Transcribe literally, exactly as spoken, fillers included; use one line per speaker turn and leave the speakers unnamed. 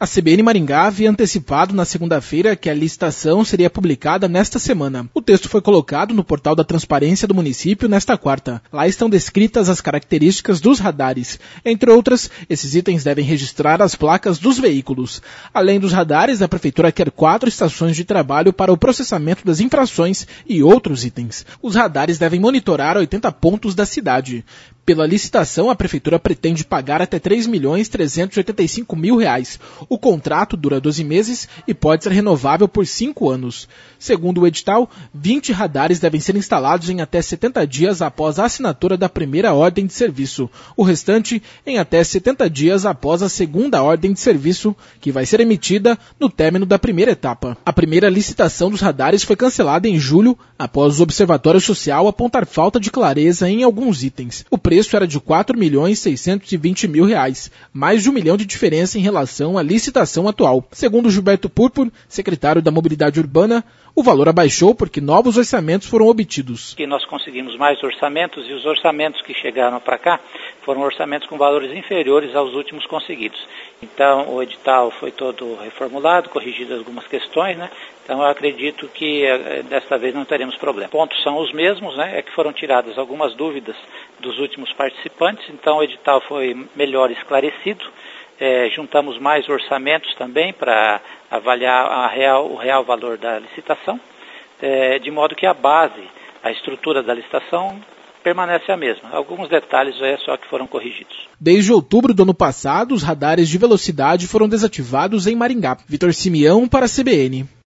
A C B N Maringá havia antecipado na segunda-feira que a licitação seria publicada nesta semana. O texto foi colocado no portal da Transparência do município nesta quarta. Lá estão descritas as características dos radares. Entre outras, esses itens devem registrar as placas dos veículos. Além dos radares, a Prefeitura quer quatro estações de trabalho para o processamento das infrações e outros itens. Os radares devem monitorar oitenta pontos da cidade. Pela licitação, a Prefeitura pretende pagar até três milhões trezentos e oitenta e cinco mil reais. O contrato dura doze meses e pode ser renovável por cinco anos. Segundo o edital, vinte radares devem ser instalados em até setenta dias após a assinatura da primeira ordem de serviço. O restante em até setenta dias após a segunda ordem de serviço, que vai ser emitida no término da primeira etapa. A primeira licitação dos radares foi cancelada em julho, após o Observatório Social apontar falta de clareza em alguns itens. O preço era de quatro milhões seiscentos e vinte mil reais, mais de um milhão de diferença em relação à licitação atual. Segundo Gilberto Purpur, secretário da Mobilidade Urbana, o valor abaixou porque novos orçamentos foram obtidos.
Que nós conseguimos mais orçamentos e os orçamentos que chegaram para cá foram orçamentos com valores inferiores aos últimos conseguidos. Então o edital foi todo reformulado, corrigidas algumas questões, né? Então eu acredito que eh, desta vez não teremos problema. Pontos são os mesmos, né? É que foram tiradas algumas dúvidas dos últimos participantes, então o edital foi melhor esclarecido. É, juntamos mais orçamentos também para avaliar a real, o real valor da licitação, é, de modo que a base, a estrutura da licitação permanece a mesma. Alguns detalhes é só que foram corrigidos.
Desde outubro do ano passado, os radares de velocidade foram desativados em Maringá. Vitor Simeão para a C B N.